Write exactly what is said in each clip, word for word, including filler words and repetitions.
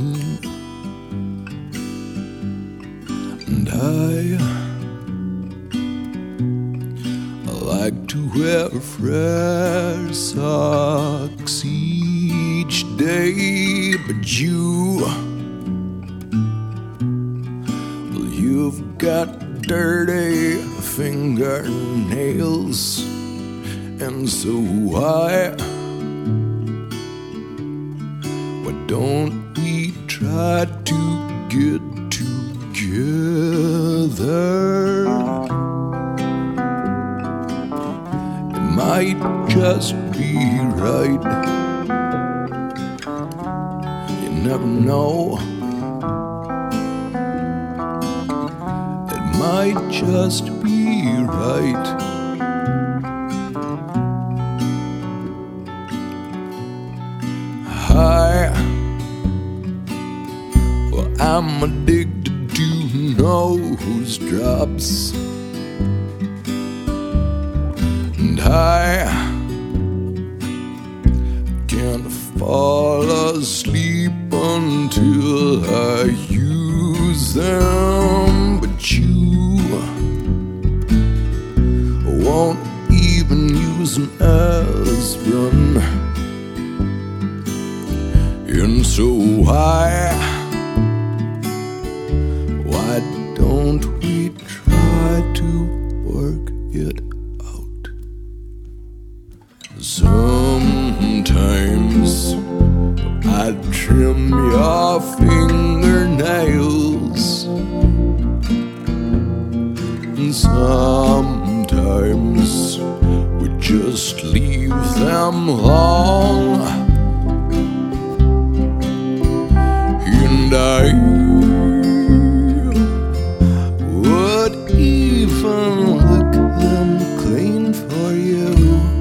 clean. And I, I like to wear fresh socks each day, but you, well, you've got dirty fingernails, and so why, why don't we try to get together? It might just be right. You never know. It might just be right. Hi, well, I'm addicted to nose drops, and I can't fall asleep until I use them. But you won't even use an aspirin, and so why, why don't we try to work it out? Sometimes I trim your fingernails, and sometimes we just leave them long. And I would even lick them clean for you.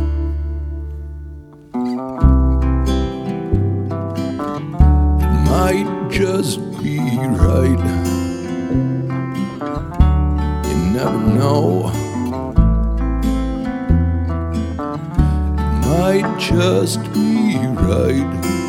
It might just be right. You never know. It might just be right.